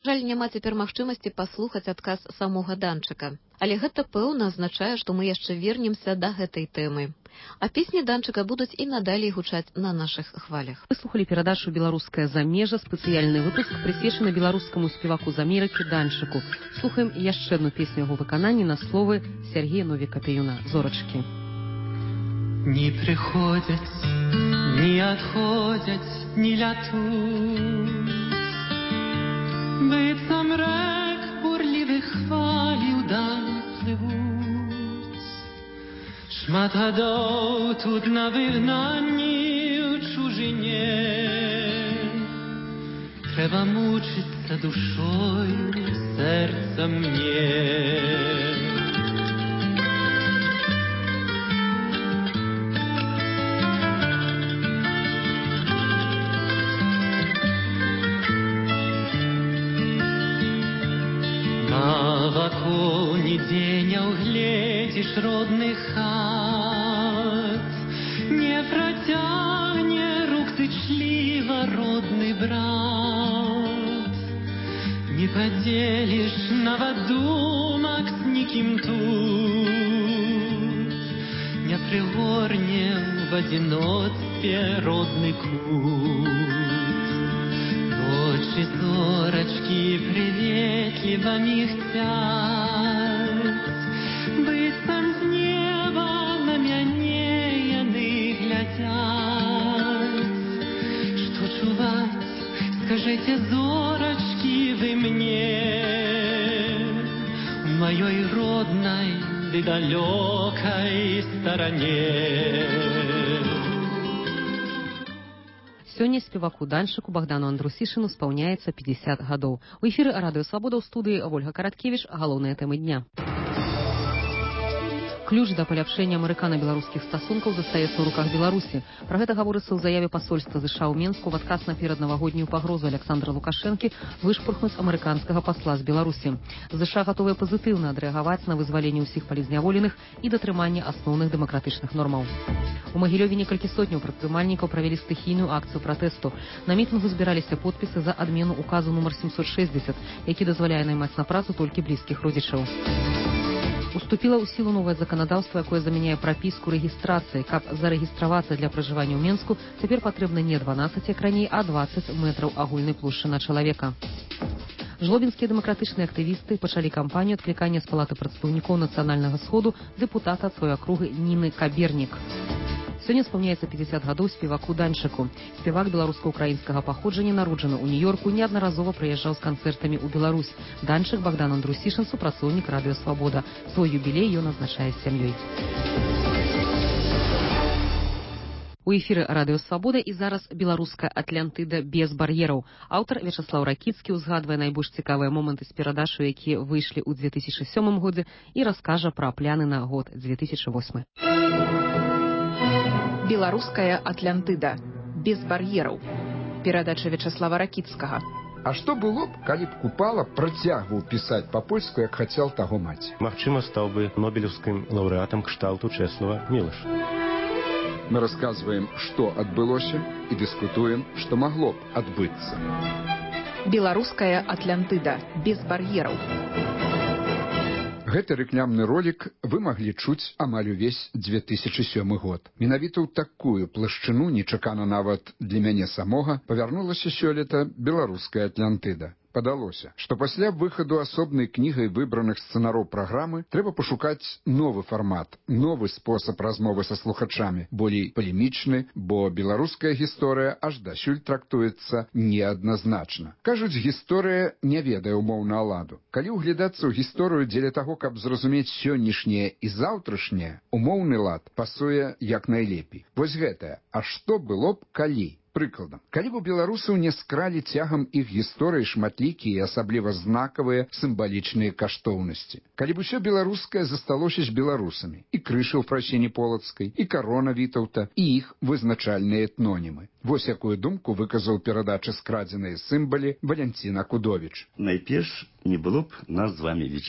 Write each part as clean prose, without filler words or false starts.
жаль, няма цяпер магчымасці паслухаць адказ самога Данчыка. Але гэта пэўна азначае, што мы яшчэ вернемся да гэтай тэмы. А песні Данчыка будуць і надалей гучаць на нашых хвалях. Вы слухали перадачу «Беларуская замежа», спецыяльны выпуск, прысвечаны беларускаму спеваку з Амерыкі Данчыку. Слухаем яшчэ одну песню яго выканання на словы Сергея Новіка-Пеюна «Зорачкі». Не приходять, не отходять, не лятуть. Быццам рэк бурлівых хвалей удаль плывуць. Шмат гадоў тут на выгнанні ў чужыне. Трэба мучыцца душою, сэрцам мне. Навакол нідзе не ўгледзіш родных хат, не працягне рук зычліва родны брат, не падзеліш нават думак з нікім тут, не прыгорне в адзіноцтве родны кут. Очі зорачкі приветліва мігцять, быццам з неба на мяне яны глядзяць. Што чуваць, скажыце, зорачкі, вы мне, у маёй роднай ды далёкай старане. Сёння спеваку Данчыку Богдану Андрусішыну спаўняецца 50 гадоў. У эфіры Радыё Свабода, ў студыі Ольга Караткевіч. Галоўныя тэмы дня. Ключ да паляпшэння амерыкана-беларускіх стасункаў застаецца ў руках Беларусі. Пра гэта гаворыцца ў заяве пасольства ЗША ў Менску в адказ на пераднавагоднюю пагрозу Александра Лукашэнкі вышпурхнуць амерыканскага пасла з Беларусі. ЗША гатовыя пазітыўна адрэагаваць на вызваленне ўсіх палізняволеных і датрыманне асноўных дэмакратычных нормаў. У Магілёве некалькі сотняў прадпрымальнікаў правялі стыхійную акцыю пратэсту. На мітынгу збіраліся подпісы за адмену указу нумар 760, які дазваляе наймаць на працу толькі блізкіх родзічаў. Уступіла ў сілу новае заканадаўства, якое замяняе прапіску рэгістрацыі. Каб зарэгістравацца для пражывання ў Менску, цяпер патрэбна не 12, як раней, а 20 метраў агульнай плошчы на чалавека. Жлобінскія дэмакратычныя актывісты пачалі кампанію адклікання з палаты прадстаўнікоў нацыянальнага сходу дэпутата ад сваёй акругі Ніны Кабернік. Сёння спаўняецца 50 гадоў спеваку Данчыку. Спевак беларуска-украінскага паходжання, народжаны ў Нью-Йорку, неаднаразова прыязджаў з канцэртамі ў Беларусь. Данчык Богдан Андрусішын, супрацоўнік Радыё Свабода. Свой юбілей ён адзначае з сям'ёй. У эфіры Радыё Свабода і зараз беларуская Атлантыда без бар'ераў. Аўтар Вячаслаў Ракіцкі ўзгадвае найбольш цікавыя моманты з перадашу, якія выйшлі ў 2007 годзе, і раскажа пра пляны на год 2008. Беларуская Атлантыда без бар'ераў. Перадача Вячаслава Ракіцкага. А што было б, калі б Купала працягваў пісаць па-польску, як хацеў таго маці? Магчыма, стаў бы нобелеўскім лаўрэатам кшталту Чэслава Мілаша. Мы расказваем, што адбылося, і дыскутуем, што магло б адбыцца. Беларуская Атлантыда без бар'ераў. Гэты рэкламны ролік вы маглі чуць амаль увесь 2007 год. Менавіта ў такую плашчыну, нечакана нават для мяне самога, павярнулася сёлета беларуская Атлантыда. Падалося, што пасля выхаду асобнай кнігай выбраных сцэнароў праграмы трэба пашукаць новы фармат, новы спосаб размовы са слухачамі, болей палемічны, бо беларуская гісторыя аж дасюль трактуецца неадназначна. Кажуць, гісторыя не ведае умоўна ладу. Калі ўглядацца ў гісторыю дзеля таго, каб зразумець сённяшняе і заўтрашняе, умоўны лад пасуе як найлепей. Вось гэтае, а што было б калі? Прыкладам, калі б у беларусаў не скралі цягам іх гісторыі шматлікія і асабліва знакавыя сімвалічныя каштоўнасці. Калі б усё беларускае засталося з беларусамі, і крыж у Фрасіні Полацкай, і карона Вітаўта, і іх вызначальныя этнонімы. Вось якую думку выказаў перадачы скрадзеныя сімвалы Валянцін Акудовіч. Найперш не было б нас з вами, Вячеслав.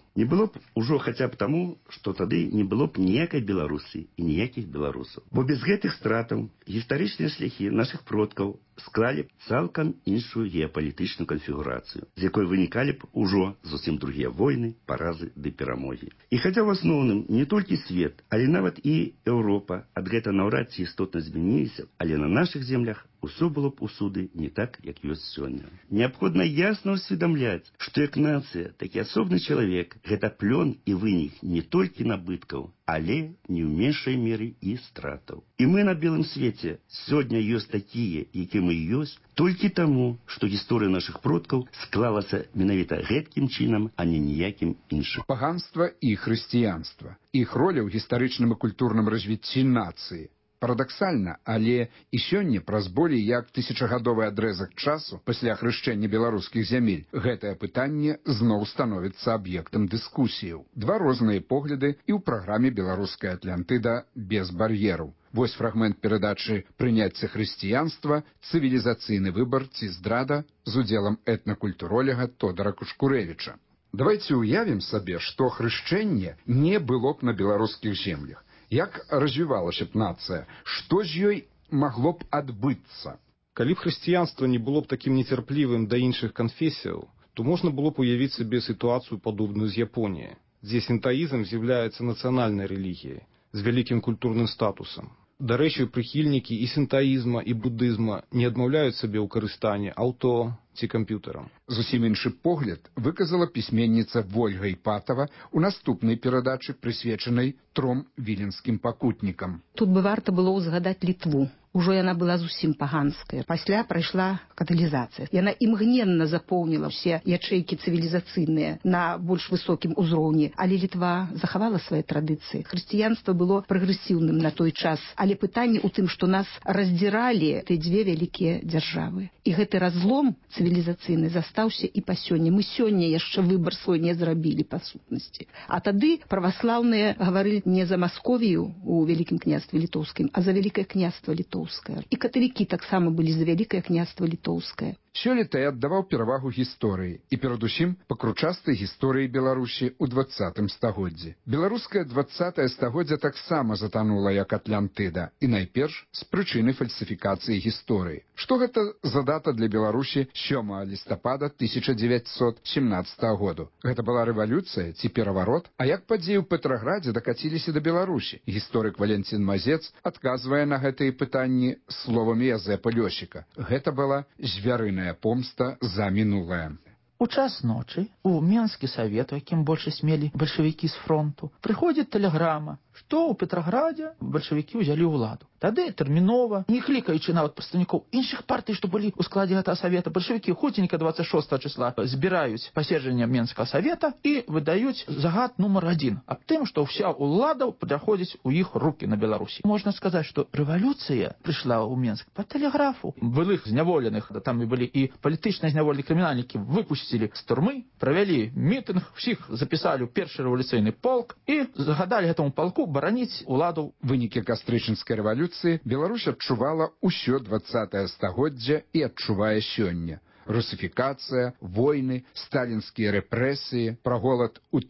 Не было б ужо хаця б таму, што тады не было б ніякай Беларусі і ніякіх беларусаў. Бо без гэтых стратаў гістарычныя шляхі нашых продкаў склалі б цалкам іншую геапалітычную канфігурацыю, з якой вынікалі б ужо зусім другія войны, паразы ды перамогі. І хаця ў асноўным не толькі свет, але нават і Еўропа ад гэта наўрад ці істотна змяніліся, але на нашых землях усё было б усюды не так, як ёсць сёння. Неабходна ясна ўсведамляць, што як нацыя, так і асобны чалавек гэта плён і вынік не толькі набыткаў, але не ў меншай меры і стратаў. І мы на белым свеце сёння ёсць такія, які мы ёсць, толькі таму, што гісторыя нашых продкаў склалася менавіта гэткім чынам, а не ніякім іншым. Паганства і хрысціянства. Іх роля ў гістарычным і культурным развіцці нацыі. Парадаксальна, але і сёння праз болей як тысячагадовы адрэзак часу пасля хрышчэння беларускіх зямель гэтае пытанне зноў становіцца аб'ектам дыскусіяў. Два розныя погляды і ў праграме «Беларуская Атлантыда без бар'ераў». Вось фрагмент перадачы «Прыняцце хрысціянства. Цывілізацыйны выбар ці здрада» з удзелам этнакультуролага Тодара Кушкурэвіча. Давайце ўявім сабе, што хрышчэнне не было б на беларускіх землях. Як развівалася б нацыя? Што з ёй магло б адбыцца? Калі б хрысціянства не было б такім нецярплівым да іншых канфесіяў, то можна было б уявіць сабе сітуацыю падобную з Японіяй, дзе сінтаізм з'яўляецца нацыянальнай рэлігіяй з вялікім культурным статусам. Дарэчы, прыхільнікі і сінтаізма, і будызма не адмаўляюць сабе ў карыстанні аўто ці камп'ютарам. Зусім іншы погляд выказала пісьменніца Вольга Іпатава ў наступнай перадачы, прысвечанай 3 віленскім пакутнікам. Тут бы варта было ўзгадаць Літву. Ужо яна была зусім паганская. Пасля прайшла каталізацыя. Яна імгненна запоўніла ўсе ячэйкі цывілізацыйныя на больш высокім узроўні. Але Літва захавала свае традыцыі. Хрысціянства было прагрэсіўным на той час. Але пытанне ў тым, што нас раздзіралі тыя дзве вялікія дзяржавы. І гэты разлом цывілізацыйны застаўся і па сёння. Мы сёння яшчэ выбар свой не зрабілі па сутнасці. А тады праваслаўныя гаварылі не за Масковію у Вялікім княстве літоўскім, а за Вялікае княства літоўскае. І каталікі таксама былі за Вялікае княства літоўскае. Сёлета я аддаваў перавагу гісторыі і перадусім пакручастай гісторыі Беларусі ў 20 стагоддзі. Беларускае 20 стагоддзя таксама затанула як Атлантыда, і найперш з прычыны фальсіфікацыі гісторыі. Што гэта за дата для Беларусі 7 лістапада 1917 году? Гэта была рэвалюцыя ці пераварот? А як падзеі ў Петраградзе дакаціліся да Беларусі? Гісторык Валентин Мазец адказвае на гэтыя пытанні словамі Язэпа Лёсіка. Гэта была звярыная помста за мінулае. У час ночы у Менскі савет, у якім большасць мелі бальшавікі з фронту, прыходзіць тэлеграма, што ў Петраградзе бальшавікі ўзялі ўладу. Тады тэрмінова, не клікаючы нават прадстаўнікоў іншых партый, што былі ў складзе гэтага савета, бальшавікі хуценька 26 числа збіраюць паседжанне Менскага савета і выдаюць загад нумар 1 аб тым, што ўся ўлада праходзіць у іх рукі на Беларусі. Можна сказаць, што рэвалюцыя прыйшла ў Менск па тэлеграфу. Былых зняволеных, там і былі і палітычна зняволеныя крымінальнікі, выпусцілі з турмы, правялі мітынг, усіх запісалі ў першы рэвалюцыйны полк і загадалі гэтаму полку бараніць уладу. Вынікі кастрычніцкай рэвалюцыі Беларусь адчувала ўсё 20 стагоддзя і адчувае сёння. Русифікацыя, войны, сталінскія рэпрэсіі, пра голад у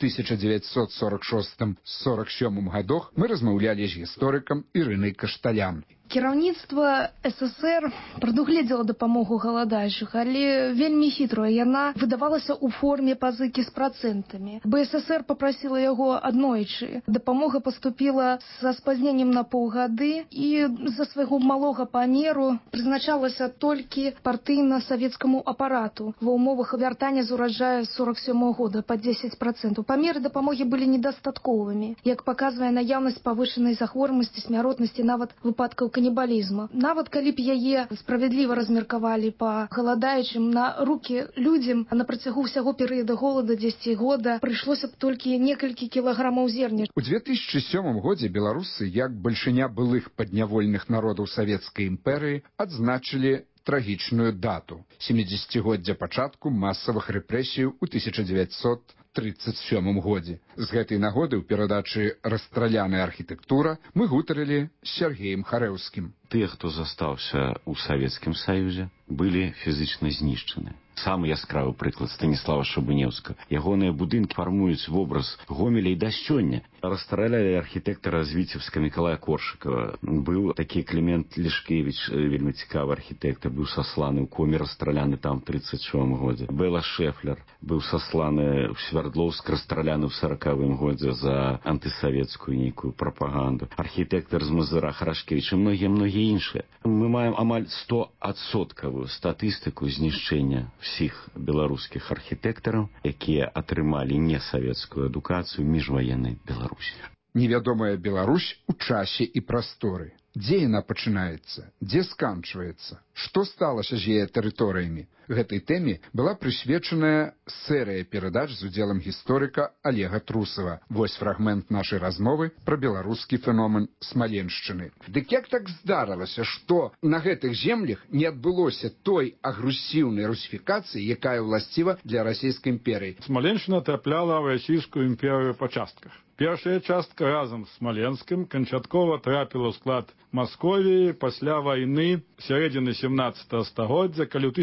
1946-47 годах мы размаўлялі з гісторыкам Ірынай Кашталян. Кіраўніцтва СССР прадугледзела дапамогу галадаючых, але вельмі хітрая. Яна выдавалася ў форме пазыкі з працэнтамі. БССР папрасіла яго аднойчы. Дапамога паступіла са спазненнем на паўгады і з-за свайго малога памеру прызначалася толькі партыйна-савецкаму апарату ва ўмовах вяртання з ураджая 47 года па 10%. Памеры дапамогі былі недастатковымі, як паказвае наяўнасць павышанай захворванасці, смяротнасці, нават выпадкаў канібалізма. Нават калі б яе справядліва размеркавалі па галадаючым, на рукі людзям на працягу ўсяго перыяда голода 10 года прыйшлося б толькі некалькі кілаграмаў зерня. У 2007 годзе беларусы, як бальшыня былых паднявольных народаў савецкай імперыі, адзначылі трагічную дату – 70-годдзя пачатку масавых рэпрэсій у 1937 годзе. З гэтай нагоды ў перадачы «Расстраляная архітэктура» мы гутарылі з Сергеем Харэўскім. Тыя, хто застаўся ў Савецкім Саюзе, былі фізічна знішчаны. Самы яскравы прыклад Станіслава Шабунеўска. Ягоныя будынкі фармуюць вобраз Гомеля і да сёння. Расстралялі архітэктара з Віцебска Мікалая Коршыкава. Быў такі Клімент Лішкевіч, вельмі цікавы архітэктар, быў сасланы ў Коме, расстраляны там в 1937 годзе. Бэла Шефлер быў сасланы в Свердловск, расстраляны в 1940 годзе за антысавецкую нейкую прапаганду. Архітэктар з Мазыра Харашкевіч і многія іншыя. Мы маем амаль 100% статыстыку знішчэння всіх беларускіх архітэктараў, якія атрымалі несавецкую адукацыю ў міжваеннай Беларусі. Невядомая Беларусь у часе і прасторы. Дзе яна пачынаецца? Дзе сканчваецца? Што сталася з яе тэрыторыямі? Гэтай тэме была прысвечаная серыя перадач з удзелам гісторыка Олега Трусова. Вось фрагмент нашай размовы пра беларускі феномен Смаленшчыны. Дык як так здарылася, што на гэтых землях не адбылося той агрэсіўнай русіфікацыі, якая ўласціва для расійскай імперыі? Смаленшчына трапляла ў расійскую імперыю па частках. Першая частка разам з Смаленскім канчаткова трапіла ў склад Масковіі пасля вайны сярэдзіны 17 стагоддзя, калі ў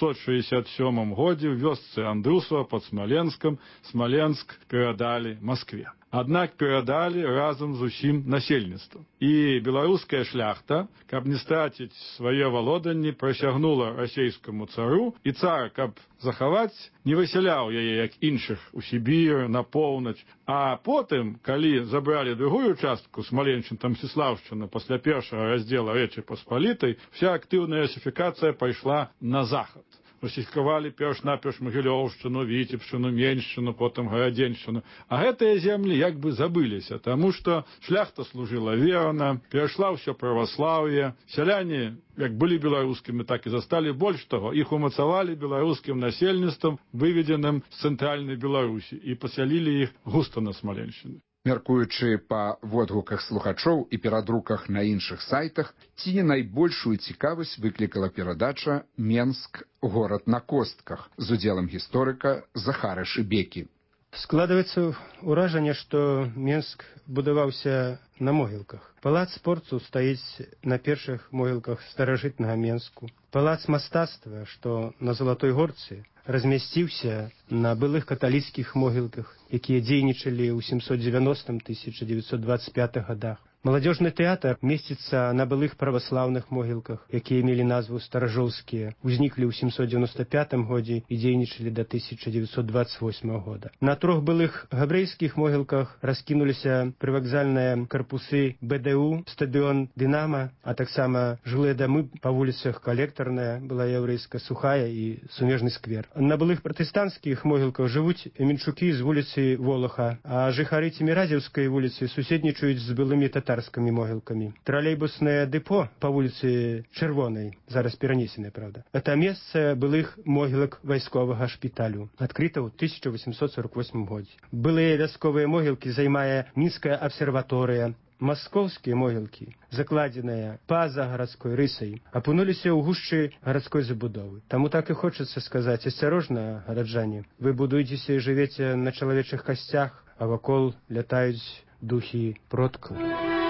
1667 годзе ў вёсцы Андрусова пад Смаленскам Смаленск перадалі Маскве. Аднак перадалі разам з усім насельніцтвам. І беларуская шляхта, каб не страціць свае валоданні, прысягнула расійскаму цару, і цар, каб захаваць, не высяляў яе, як іншых, у Сібір, на поўнач. А потым, калі забралі другую частку, Смаленшчына, Мсціслаўшчына, пасля першага раздзела Рэчы Паспалітай, вся актыўная русіфікацыя пайшла на захад. Русіфікавалі перш-наперш Магілёўшчыну, Віцебшчыну, Меншчыну, потым Гарадзеншчыну. А гэтыя землі як бы забыліся, таму што шляхта служыла верна, перайшла ўсё праваслаўе, сяляне, як былі беларускімі, так і засталі. Больш таго, іх умацавалі беларускім насельніцтвам, выведзеным з цэнтральнай Беларусі, і пасялілі іх густа на Смаленшчыне. Мяркуючы па водгуках слухачоў і перадруках на іншых сайтах, ці не найбольшую цікавасць выклікала перадача «Менск. Горад на костках» з удзелам гісторыка Захара Шыбекі. Складваецца ўражанне, што Менск будаваўся на могілках. Палац спорту стаіць на першых могілках старажытнага Менску. Палац мастацтва, што на Залатой Горцы, размясціўся на былых каталіцкіх могілках, якія дзейнічалі ў 790-1925 годах. Маладзёжны тэатр месціцца на былых праваслаўных могілках, якія мелі назву старажоўскія, узніклі ў 795 годзе і дзейнічалі да 1928 года. На 3 былых габрэйскіх могілках раскінуліся прывакзальныя карпусы БДУ, стадыён Дынама, а таксама жылыя дамы па вуліцах Калектарная, была яўрэйска, Сухая і Сумежны сквер. На былых пратэстанцкіх могілках жывуць мінчукі з вуліцы Волаха, а жыхары Цеміразеўскай вуліцы суседнічаюць з былымі татарскімі могілкамі. Тралейбуснае дэпо па вуліцы Чырвонай, зараз перанесенае, правда. Это месца былых могілак вайсковага шпіталю, адкрыта ў 1848 годзе. Былыя вясковыя могілкі займае Мінская абсерваторыя. Маскоўскія могілкі, закладзеныя па-за гарадской рысай, апынуліся ў гушчы гарадской забудовы. Таму так і хочацца сказаць: асцярожна, гараджане, вы будуецеся і жывеце на чалавечых касцях, а вакол лятаюць духі продкаў.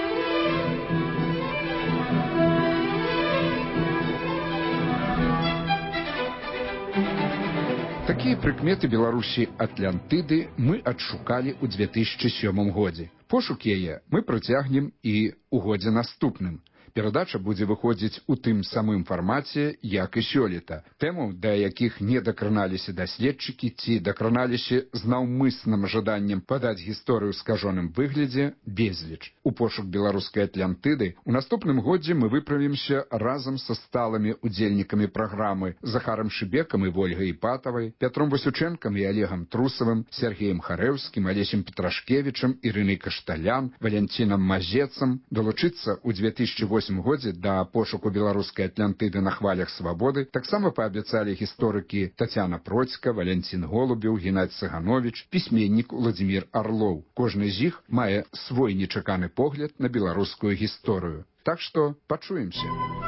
Такія прыкметы Беларусі Атлантыды мы адшукалі ў 2007 годзе. Пошук яе мы працягнем і ў годзе наступным. Перадача будзе выходзіць у тым самым фармаце, як і сёлета. Тэмаў, да якіх не дакраналіся даследчыкі ці дакраналіся з наўмысным жаданнем падаць гісторыю ў скажоным выглядзе, безліч. У пошук беларускай Атлантыды у наступным годзе мы выправімся разам са сталымі удзельнікамі праграмы Захарам Шыбекам і Вольгай Іпатавай, Пятром Васючэнкам і Олегам Трусавым, Сергеем Харэўскім, Алесем Петрашкевічам, Ірынай Кашталян, Валянцінам Мазецам, далучыцца ў 2008 годзе да пошуку беларускай Атлантыды на хвалях свабоды таксама паабяцалі гісторыкі Тацяна Процька, Валянцін Голубеў, Геннадзь Цыгановіч, пісьменнік Владзімір Арлоў. Кожны з іх мае свой нечаканы погляд на беларускую гісторыю. Так што пачуемся.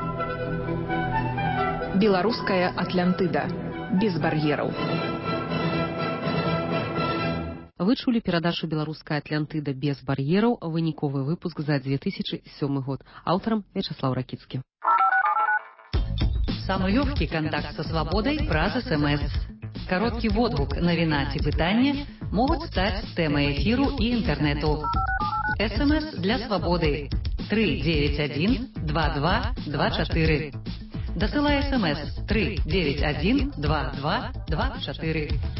Беларуская Атлантыда. Без бар'ераў. Вы чулі перадачу «Беларуская Атлантыда без бар'ераў», выніковы выпуск за 2007 год. Аўтарам Вячаслаў Ракіцкі. Самый легкий контакт со свободой праз СМС. Короткий водгук, навіна ці пытанне могуць стаць тэмай эфіру і інтэрнэту. СМС для свободы 391 2224. Дасылай СМС 391 2224.